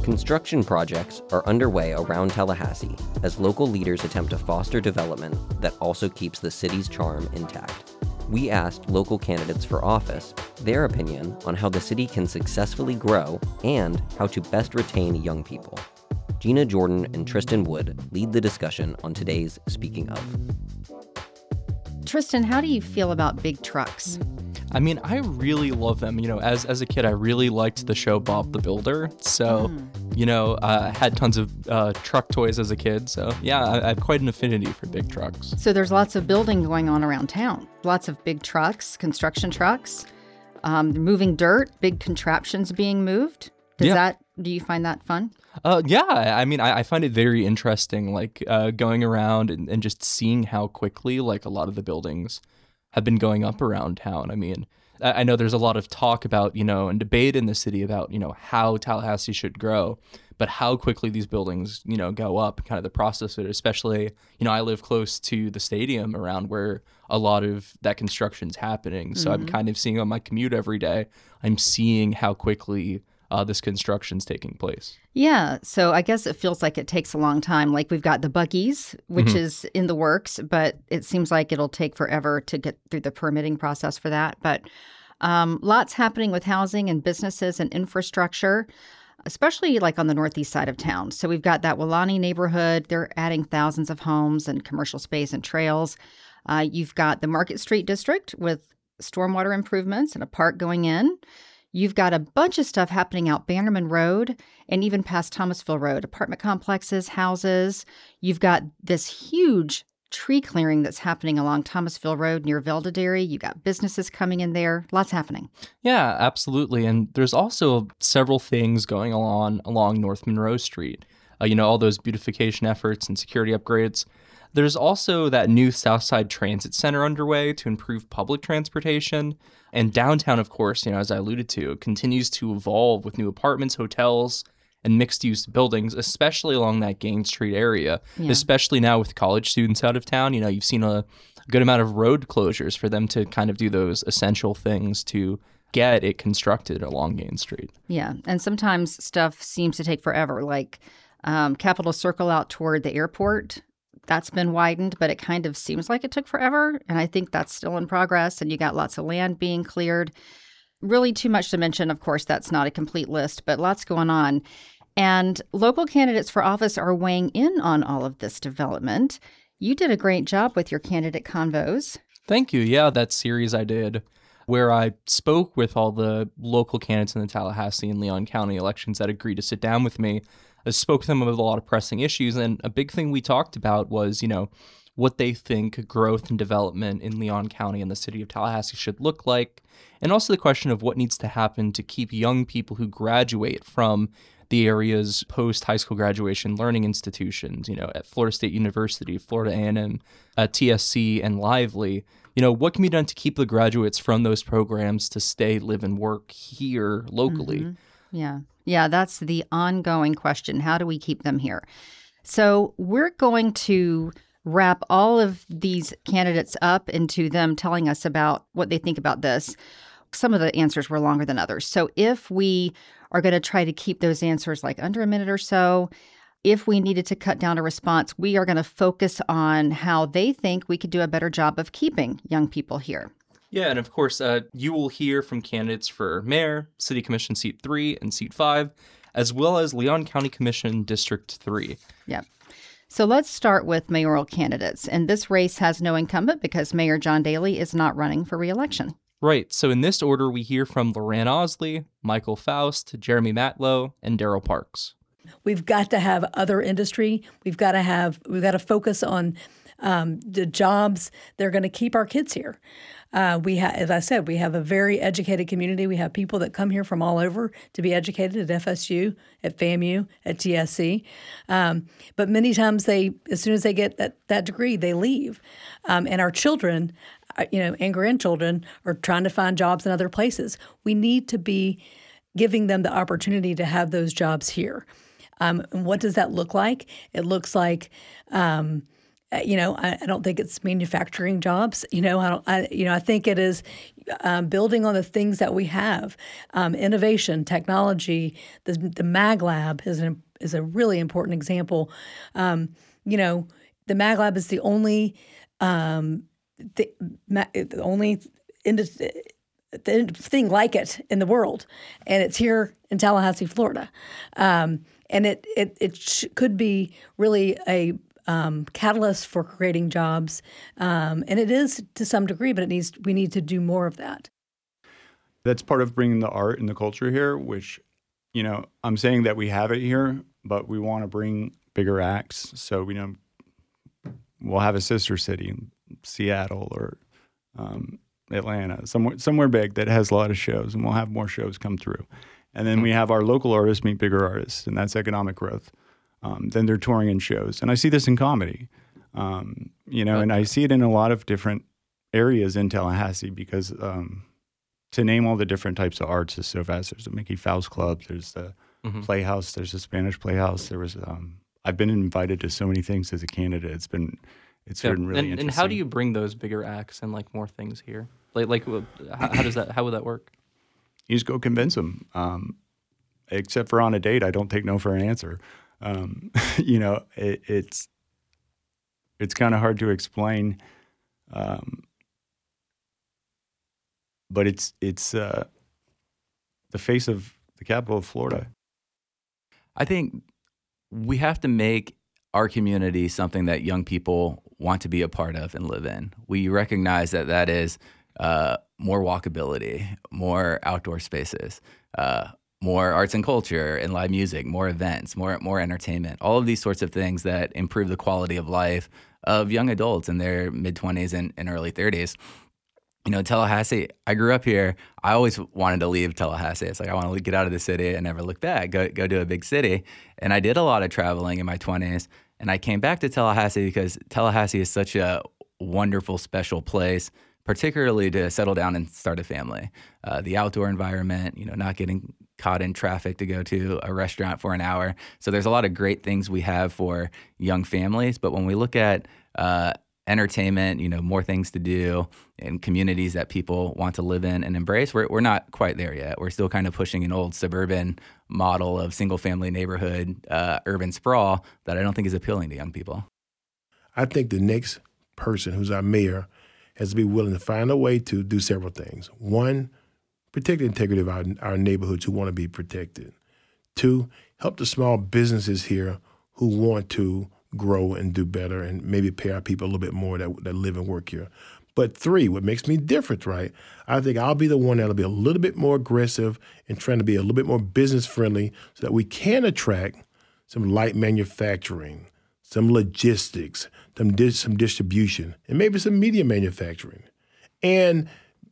Construction projects are underway around Tallahassee as local leaders attempt to foster development that also keeps the city's charm intact. We asked local candidates for office their opinion on how the city can successfully grow and how to best retain young people. Gina Jordan and Tristan Wood lead the discussion on today's Speaking Of. Tristan, how do you feel about big trucks? I mean, I really love them. As a kid, I really liked the show Bob the Builder. So, I had tons of truck toys as a kid. So, yeah, I have quite an affinity for big trucks. So there's lots of building going on around town. Lots of big trucks, construction trucks, moving dirt, big contraptions being moved. Do you find that fun? Yeah, I mean, I find it very interesting, going around and just seeing how quickly, a lot of the buildings have been going up around town. I mean, I know there's a lot of talk about, and debate in the city about, how Tallahassee should grow, but how quickly these buildings, go up, kind of the process of it, especially, I live close to the stadium around where a lot of that construction's happening. So I'm kind of seeing on my commute every day, I'm seeing how quickly this construction's taking place. Yeah, so I guess it feels like it takes a long time. Like we've got the buggies, which is in the works, but it seems like it'll take forever to get through the permitting process for that. But lots happening with housing and businesses and infrastructure, especially on the northeast side of town. So we've got that Weelaunee neighborhood. They're adding thousands of homes and commercial space and trails. You've got the Market Street district with stormwater improvements and a park going in. You've got a bunch of stuff happening out Bannerman Road and even past Thomasville Road, apartment complexes, houses. You've got this huge tree clearing that's happening along Thomasville Road near Velda Dairy. You got businesses coming in there. Lots happening. Yeah, absolutely. And there's also several things going on along North Monroe Street. All those beautification efforts and security upgrades. There's also that new Southside Transit Center underway to improve public transportation. And downtown, of course, as I alluded to, continues to evolve with new apartments, hotels, and mixed-use buildings, especially along that Gaines Street area, especially now with college students out of town. You've seen a good amount of road closures for them to kind of do those essential things to get it constructed along Gaines Street. Yeah, and sometimes stuff seems to take forever, like Capitol Circle out toward the airport. That's been widened, but it kind of seems like it took forever. And I think that's still in progress. And you got lots of land being cleared. Really too much to mention. Of course, that's not a complete list, but lots going on. And local candidates for office are weighing in on all of this development. You did a great job with your candidate convos. Thank you. Yeah, that series I did where I spoke with all the local candidates in the Tallahassee and Leon County elections that agreed to sit down with me. I spoke to them about a lot of pressing issues, and a big thing we talked about was, what they think growth and development in Leon County and the city of Tallahassee should look like, and also the question of what needs to happen to keep young people who graduate from the area's post-high school graduation learning institutions, at Florida State University, Florida A&M, TSC, and Lively. What can be done to keep the graduates from those programs to stay, live, and work here locally? Yeah, that's the ongoing question. How do we keep them here? So we're going to wrap all of these candidates up into them telling us about what they think about this. Some of the answers were longer than others. So if we are going to try to keep those answers under a minute or so, if we needed to cut down a response, we are going to focus on how they think we could do a better job of keeping young people here. Yeah, and of course, you will hear from candidates for Mayor, City Commission Seat 3 and Seat 5, as well as Leon County Commission District 3. Yeah. So let's start with mayoral candidates. And this race has no incumbent because Mayor John Daley is not running for re-election. Right. So in this order, we hear from Loran Osley, Michael Faust, Jeremy Matlow, and Daryl Parks. We've got to have other industry. We've got to focus on the jobs that are going to keep our kids here. As I said, we have a very educated community. We have people that come here from all over to be educated at FSU, at FAMU, at TSC. But many times as soon as they get that degree, they leave. And our children, and grandchildren are trying to find jobs in other places. We need to be giving them the opportunity to have those jobs here. And what does that look like? It looks like I don't think it's manufacturing jobs. I think it is building on the things that we have, innovation, technology. The Mag Lab is a really important example. The Mag Lab is the only thing like it in the world, and it's here in Tallahassee, Florida. And it could be really a catalyst for creating jobs, and it is to some degree, but we need to do more of that. That's part of bringing the art and the culture here, which, I'm saying that we have it here, but we want to bring bigger acts. So, we'll have a sister city, Seattle or Atlanta, somewhere big that has a lot of shows, and we'll have more shows come through. And then we have our local artists meet bigger artists, and that's economic growth. Then they're touring in shows. And I see this in comedy, and I see it in a lot of different areas in Tallahassee because to name all the different types of arts is so vast. There's the Mickey Faust Club, there's the Playhouse, there's the Spanish Playhouse. There was I've been invited to so many things as a candidate. It's been really interesting. And how do you bring those bigger acts and more things here? How would that work? You just go convince them. Except for on a date, I don't take no for an answer. It's kind of hard to explain, but it's the face of the capital of Florida. I think we have to make our community something that young people want to be a part of and live in. We recognize that is more walkability, more outdoor spaces, more arts and culture and live music, more events, more entertainment, all of these sorts of things that improve the quality of life of young adults in their mid-20s and early 30s. Tallahassee, I grew up here. I always wanted to leave Tallahassee. It's like, I want to get out of the city and never look back, go to a big city. And I did a lot of traveling in my 20s. And I came back to Tallahassee because Tallahassee is such a wonderful, special place, particularly to settle down and start a family. The outdoor environment, not getting caught in traffic to go to a restaurant for an hour. So there's a lot of great things we have for young families. But when we look at entertainment, more things to do and communities that people want to live in and embrace, we're not quite there yet. We're still kind of pushing an old suburban model of single-family neighborhood, urban sprawl that I don't think is appealing to young people. I think the next person who's our mayor has to be willing to find a way to do several things. One, protect the integrity of our neighborhoods who want to be protected. Two, help the small businesses here who want to grow and do better and maybe pay our people a little bit more that live and work here. But three, what makes me different, right? I think I'll be the one that'll be a little bit more aggressive and trying to be a little bit more business friendly so that we can attract some light manufacturing, some logistics, some distribution, and maybe some media manufacturing. And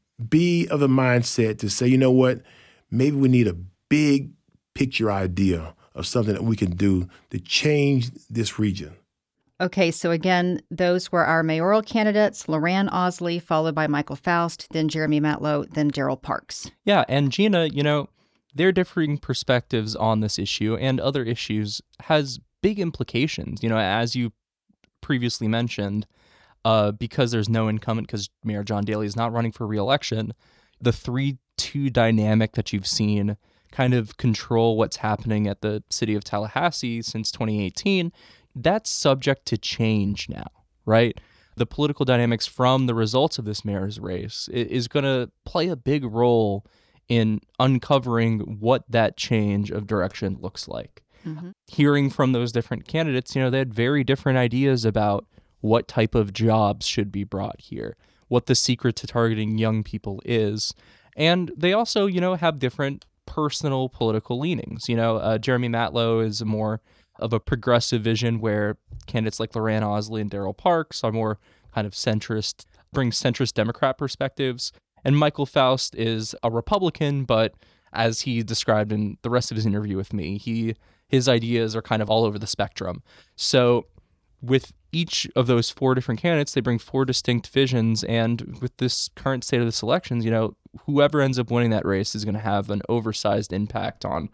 be of the mindset to say, you know what, maybe we need a big picture idea of something that we can do to change this region. Okay, so again, those were our mayoral candidates, Loran Osley, followed by Michael Faust, then Jeremy Matlow, then Daryl Parks. Yeah, and Gina, their differing perspectives on this issue and other issues has big implications, as you previously mentioned, because there's no incumbent, because Mayor John Daley is not running for re-election, the 3-2 dynamic that you've seen kind of control what's happening at the city of Tallahassee since 2018, that's subject to change now, right? The political dynamics from the results of this mayor's race is going to play a big role in uncovering what that change of direction looks like. Mm-hmm. Hearing from those different candidates, they had very different ideas about what type of jobs should be brought here, what the secret to targeting young people is. And they also, have different personal political leanings. Jeremy Matlow is more of a progressive vision where candidates like Loran Osley and Daryl Parks are more kind of centrist, bring centrist Democrat perspectives. And Michael Faust is a Republican, but as he described in the rest of his interview with me, his ideas are kind of all over the spectrum. So with each of those 4 different candidates, they bring 4 distinct visions. And with this current state of this elections, whoever ends up winning that race is going to have an oversized impact on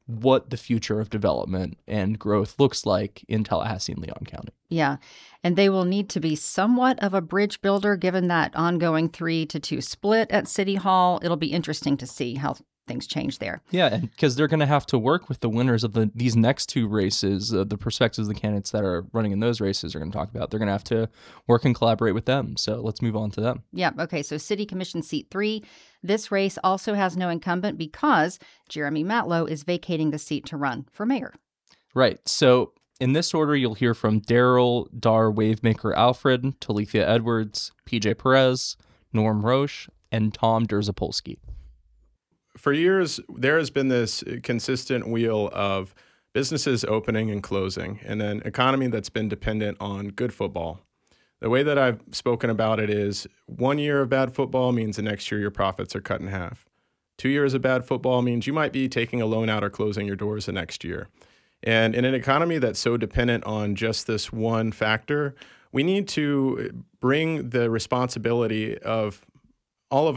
what the future of development and growth looks like in Tallahassee and Leon County. Yeah. And they will need to be somewhat of a bridge builder given that ongoing 3-2 split at City Hall. It'll be interesting to see how things change there. Yeah, and because they're going to have to work with the winners of these next two races, the perspectives of the candidates that are running in those races are going to talk about. They're going to have to work and collaborate with them. So let's move on to them. Yeah. Okay. So City Commission seat 3. This race also has no incumbent because Jeremy Matlow is vacating the seat to run for mayor. Right. So in this order, you'll hear from Daryl Dar Wavemaker Alfred, Talithia Edwards, PJ Perez, Norm Roche, and Tom Derzapolsky. For years, there has been this consistent wheel of businesses opening and closing, and an economy that's been dependent on good football. The way that I've spoken about it is 1 year of bad football means the next year your profits are cut in half. 2 years of bad football means you might be taking a loan out or closing your doors the next year. And in an economy that's so dependent on just this one factor, we need to bring the responsibility of all of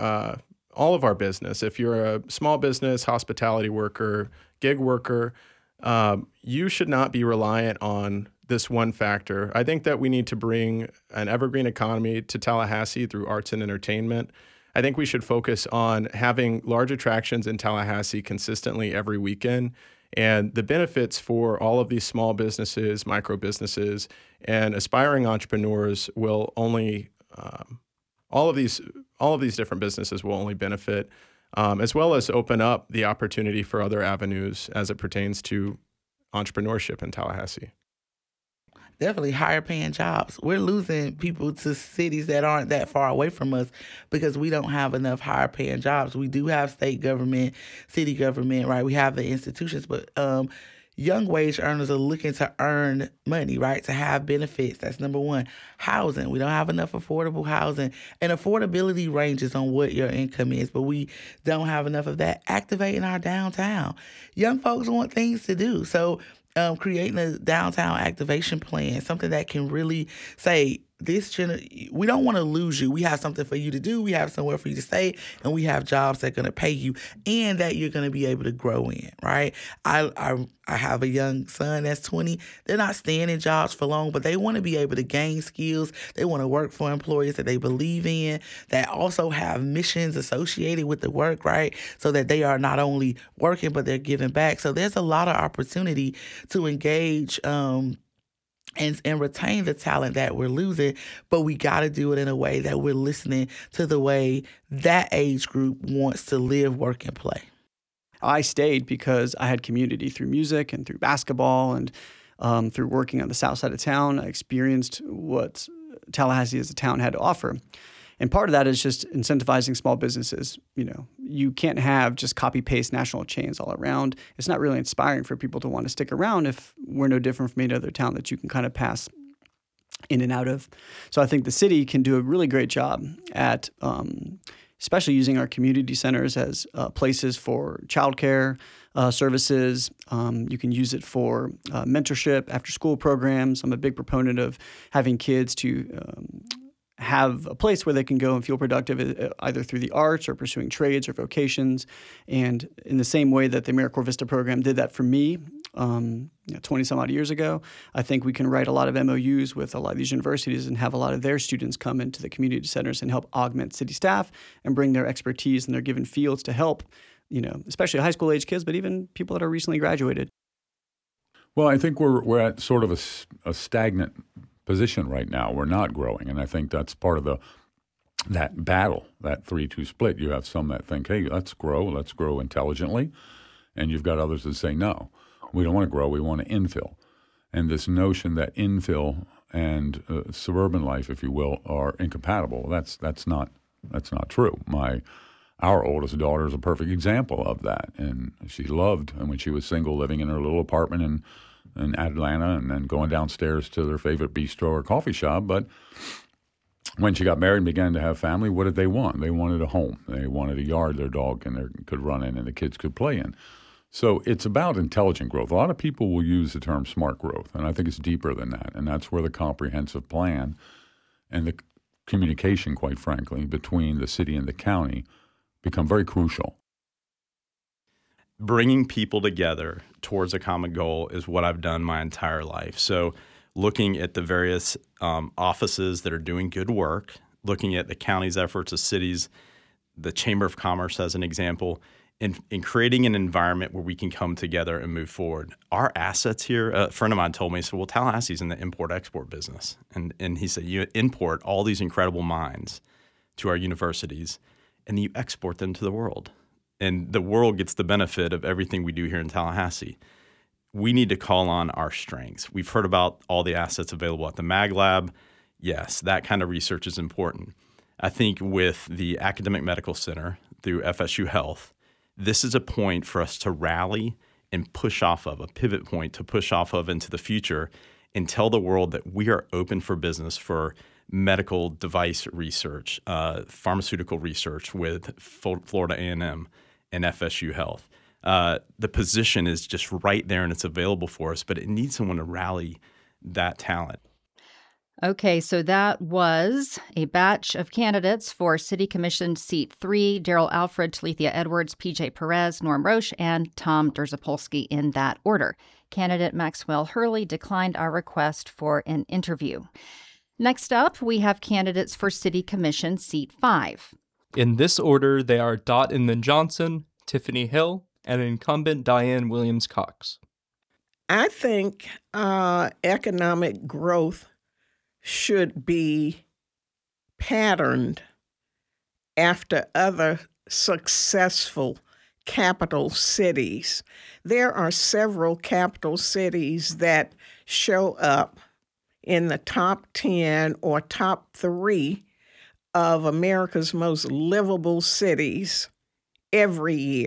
our business. If you're a small business, hospitality worker, gig worker, you should not be reliant on this one factor. I think that we need to bring an evergreen economy to Tallahassee through arts and entertainment. I think we should focus on having large attractions in Tallahassee consistently every weekend. And the benefits for all of these small businesses, micro businesses, and aspiring entrepreneurs will only all of these different businesses will only benefit, as well as open up the opportunity for other avenues as it pertains to entrepreneurship in Tallahassee. Definitely higher paying jobs. We're losing people to cities that aren't that far away from us because we don't have enough higher paying jobs. We do have state government, city government, right? We have the institutions, but young wage earners are looking to earn money, right? To have benefits. That's number one. Housing. We don't have enough affordable housing. And affordability ranges on what your income is, but we don't have enough of that. Activating our downtown. Young folks want things to do. So creating a downtown activation plan, something that can really say, we don't want to lose you. We have something for you to do. We have somewhere for you to stay, and we have jobs that are going to pay you and that you're going to be able to grow in, right? I have a young son that's 20. They're not staying in jobs for long, but they want to be able to gain skills. They want to work for employers that they believe in, that also have missions associated with the work, right? So that they are not only working, but they're giving back. So there's a lot of opportunity to engage and retain the talent that we're losing, but we got to do it in a way that we're listening to the way that age group wants to live, work, and play. I stayed because I had community through music and through basketball and through working on the south side of town. I experienced what Tallahassee as a town had to offer. And part of that is just incentivizing small businesses. You know, you can't have just copy-paste national chains all around. It's not really inspiring for people to want to stick around if we're no different from any other town that you can kind of pass in and out of. So I think the city can do a really great job at especially using our community centers as places for childcare services. You can use it for mentorship, after-school programs. I'm a big proponent of having kids to have a place where they can go and feel productive either through the arts or pursuing trades or vocations. And in the same way that the AmeriCorps Vista program did that for me 20 some odd years ago, I think we can write a lot of MOUs with a lot of these universities and have a lot of their students come into the community centers and help augment city staff and bring their expertise in their given fields to help, especially high school age kids, but even people that are recently graduated. Well, I think we're at sort of a stagnant position right now. We're not growing, and I think that's part of that battle, that 3-2 split. You have some that think, hey, let's grow intelligently, and you've got others that say, no, we don't want to grow, we want to infill. And this notion that infill and suburban life, if you will, are incompatible, that's not true. Our oldest daughter is a perfect example of that, and she loved, and when she was single, living in her little apartment in Atlanta and then going downstairs to their favorite bistro or coffee shop. But when she got married and began to have family, what did they want? They wanted a home. They wanted a yard their dog could run in and the kids could play in. So it's about intelligent growth. A lot of people will use the term smart growth, and I think it's deeper than that. And that's where the comprehensive plan and the communication, quite frankly, between the city and the county become very crucial. bringing people together towards a common goal is what I've done my entire life. So looking at the various offices that are doing good work, looking at the county's efforts, the cities, the Chamber of Commerce as an example, in creating an environment where we can come together and move forward. Our assets here, a friend of mine told me, he said, well, Tallahassee's in the import-export business. And he said, you import all these incredible minds to our universities, and you export them to the world. And the world gets the benefit of everything we do here in Tallahassee. We need to call on our strengths. We've heard about all the assets available at the Mag Lab. Yes, that kind of research is important. I think with the Academic Medical Center through FSU Health, this is a point for us to rally and push off of, a pivot point to push off of into the future and tell the world that we are open for business for medical device research, pharmaceutical research with Florida A&M and FSU Health. The position is just right there and it's available for us, but it needs someone to rally that talent. Okay, so that was a batch of candidates for City Commission Seat 3, Daryl Alfred, Talithia Edwards, PJ Perez, Norm Roche, and Tom Derzapolsky in that order. Candidate Maxwell Hurley declined our request for an interview. Next up, we have candidates for City Commission Seat 5. In this order, they are Dot Inman Johnson, Tiffany Hill, and incumbent Diane Williams-Cox. I think economic growth should be patterned after other successful capital cities. There are several capital cities that show up in the top 10 or top 3 of America's most livable cities every year.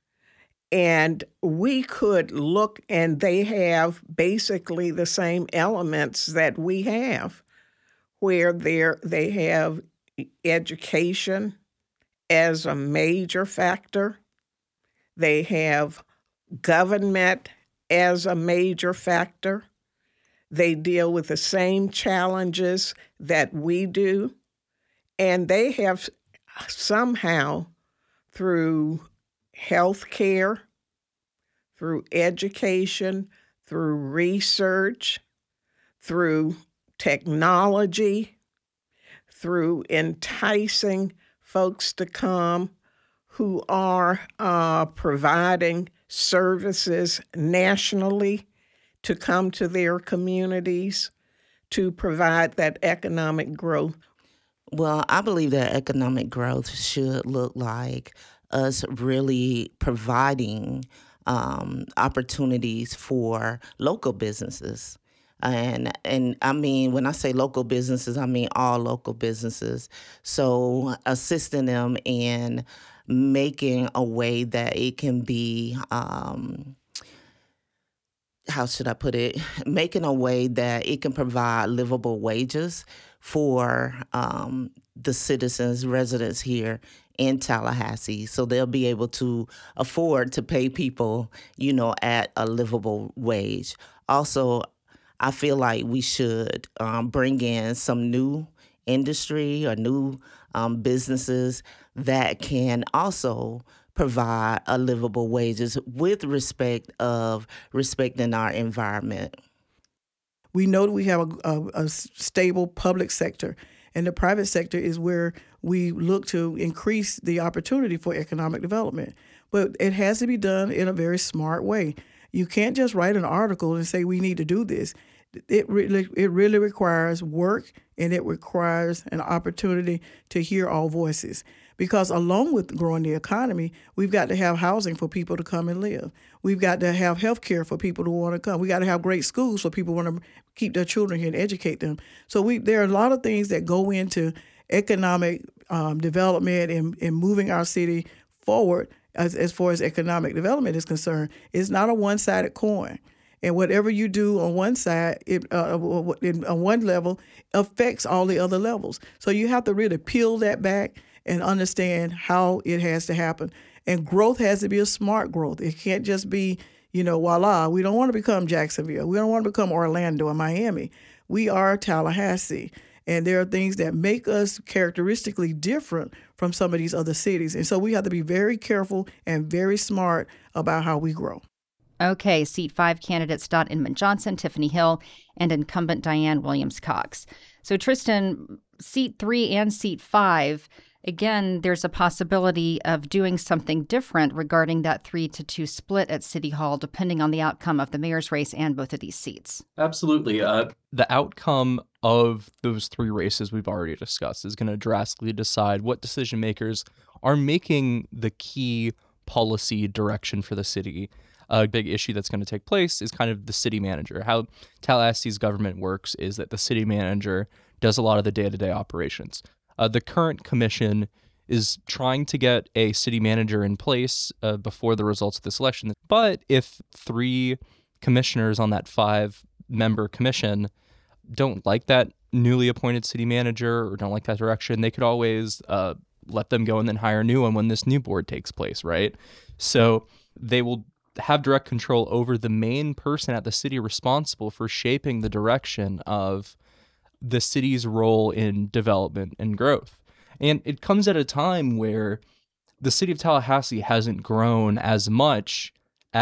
And we could look, and they have basically the same elements that we have, where they have education as a major factor. They have government as a major factor. They deal with the same challenges that we do. And they have somehow, through health care, through education, through research, through technology, through enticing folks to come who are providing services nationally to come to their communities to provide that economic growth. Well, I believe that economic growth should look like us really providing opportunities for local businesses. And I mean, when I say local businesses, I mean all local businesses. So assisting them in making a way that it can be, how should I put it? Making a way that it can provide livable wages for the citizens, residents here in Tallahassee, so they'll be able to afford to pay people, at a livable wage. Also, I feel like we should bring in some new industry or new businesses that can also provide a livable wages with respecting our environment. We know that we have a stable public sector, and the private sector is where we look to increase the opportunity for economic development. But it has to be done in a very smart way. You can't just write an article and say we need to do this. It really requires work, and it requires an opportunity to hear all voices. Because along with growing the economy, we've got to have housing for people to come and live. We've got to have health care for people who want to come. We got to have great schools for people who want to keep their children here and educate them. So there are a lot of things that go into economic development and moving our city forward as far as economic development is concerned. It's not a one-sided coin. And whatever you do on one side, on one level, affects all the other levels. So you have to really peel that back and understand how it has to happen. And growth has to be a smart growth. It can't just be, voila. We don't want to become Jacksonville. We don't want to become Orlando or Miami. We are Tallahassee. And there are things that make us characteristically different from some of these other cities. And so we have to be very careful and very smart about how we grow. Okay, Seat 5 candidates Dot Inman Johnson, Tiffany Hill, and incumbent Diane Williams-Cox. So Tristan, Seat 3 and Seat 5, again, there's a possibility of doing something different regarding that 3-2 split at City Hall, depending on the outcome of the mayor's race and both of these seats. Absolutely. The outcome of those three races we've already discussed is going to drastically decide what decision makers are making the key policy direction for the city. A big issue that's going to take place is kind of the city manager. How Tallahassee's government works is that the city manager does a lot of the day-to-day operations. The current commission is trying to get a city manager in place before the results of this election. But if 3 commissioners on that 5-member commission don't like that newly appointed city manager or don't like that direction, they could always let them go and then hire a new one when this new board takes place, right? So they will have direct control over the main person at the city responsible for shaping the direction of the city's role in development and growth. And it comes at a time where the city of Tallahassee hasn't grown as much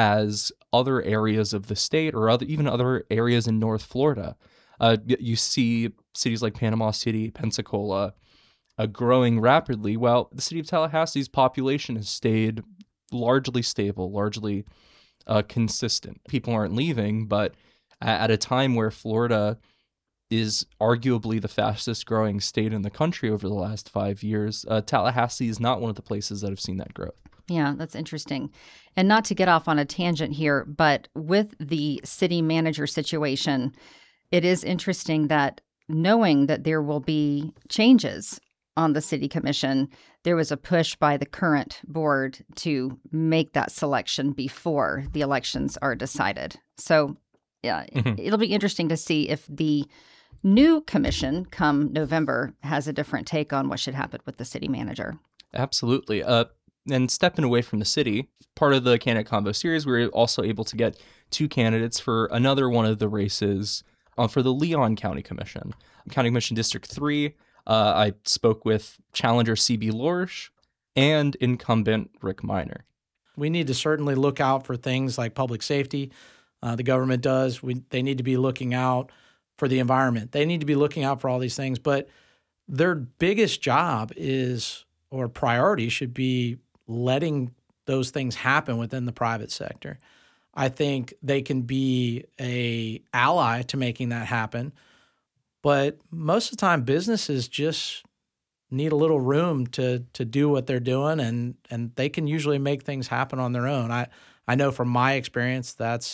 as other areas of the state or even other areas in North Florida. You see cities like Panama City, Pensacola growing rapidly. Well, the city of Tallahassee's population has stayed largely stable, largely consistent. People aren't leaving, but at a time where Florida is arguably the fastest growing state in the country over the last 5 years, Tallahassee is not one of the places that have seen that growth. Yeah, that's interesting. And not to get off on a tangent here, but with the city manager situation, it is interesting that knowing that there will be changes on the city commission, there was a push by the current board to make that selection before the elections are decided. So yeah, it'll be interesting to see if the new commission come November has a different take on what should happen with the city manager. Absolutely. And stepping away from the city, part of the Candidate Convo series, we were also able to get 2 candidates for another one of the races for the Leon County Commission. County Commission District 3, I spoke with challenger C.B. Lorsch and incumbent Rick Miner. We need to certainly look out for things like public safety. The government does. They need to be looking out for the environment. They need to be looking out for all these things. But their biggest job or priority should be letting those things happen within the private sector. I think they can be an ally to making that happen. But most of the time, businesses just need a little room to do what they're doing, and they can usually make things happen on their own. I know from my experience, that's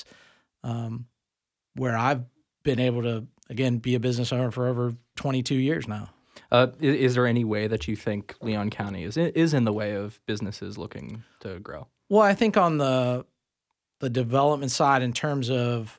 where I've been able to, again, be a business owner for over 22 years now. Is there any way that you think Leon County is in the way of businesses looking to grow? Well, I think on the development side, in terms of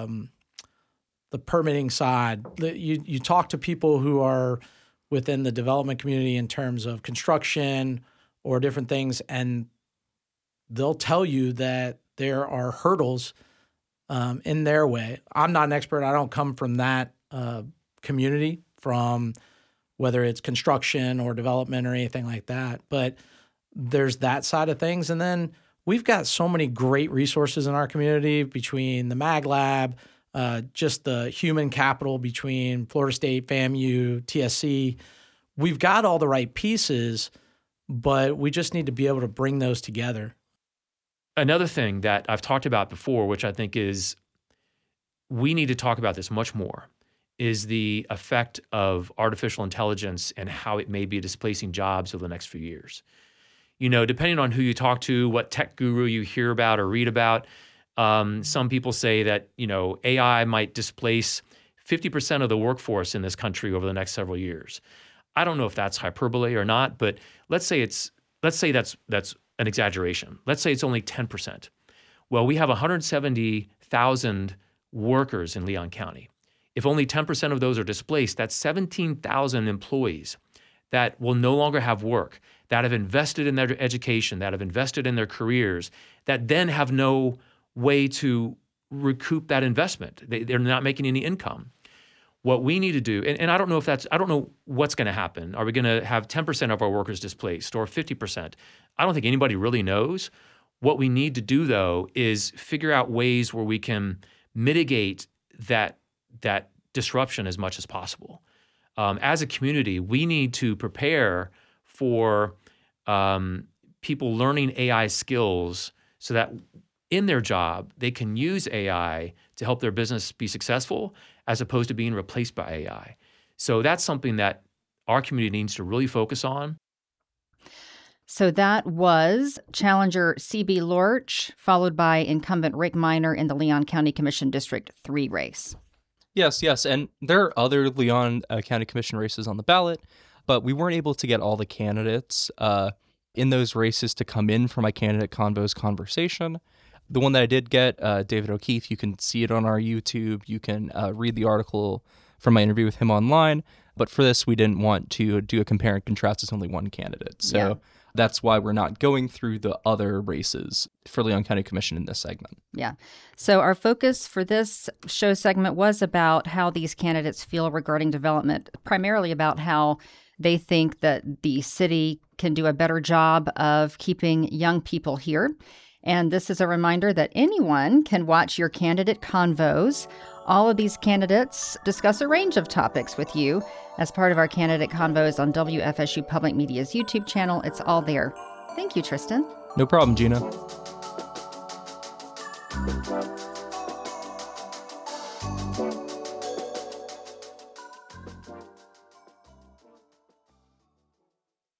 the permitting side, you talk to people who are within the development community in terms of construction or different things, and they'll tell you that there are hurdles in their way. I'm not an expert. I don't come from that community, from whether it's construction or development or anything like that. But there's that side of things. And then we've got so many great resources in our community between the Mag Lab, just the human capital between Florida State, FAMU, TSC. We've got all the right pieces, but we just need to be able to bring those together. Another thing that I've talked about before, which I think is we need to talk about this much more, is the effect of artificial intelligence and how it may be displacing jobs over the next few years. You know, depending on who you talk to, what tech guru you hear about or read about, some people say that, you know, AI might displace 50% of the workforce in this country over the next several years. I don't know if that's hyperbole or not, but let's say that's an exaggeration. Let's say it's only 10%. Well, we have 170,000 workers in Leon County. If only 10% of those are displaced, that's 17,000 employees that will no longer have work, that have invested in their education, that have invested in their careers, that then have no way to recoup that investment. They're not making any income. What we need to do, and I don't know what's going to happen. Are we going to have 10% of our workers displaced or 50%? I don't think anybody really knows. What we need to do, though, is figure out ways where we can mitigate that disruption as much as possible. As a community, we need to prepare for people learning AI skills so that in their job, they can use AI to help their business be successful as opposed to being replaced by AI. So that's something that our community needs to really focus on. So that was challenger C.B. Lorch, followed by incumbent Rick Minor in the Leon County Commission District 3 race. Yes. And there are other Leon County Commission races on the ballot, but we weren't able to get all the candidates in those races to come in for my candidate convos conversation. The one that I did get, David O'Keefe, you can see it on our YouTube. You can read the article from my interview with him online. But for this, we didn't want to do a compare and contrast. It's only one candidate. So that's why we're not going through the other races for Leon County Commission in this segment. Yeah. So our focus for this show segment was about how these candidates feel regarding development, primarily about how they think that the city can do a better job of keeping young people here. And this is a reminder that anyone can watch your candidate convos. All of these candidates discuss a range of topics with you as part of our candidate convos on WFSU Public Media's YouTube channel. It's all there. Thank you, Tristan. No problem, Gina.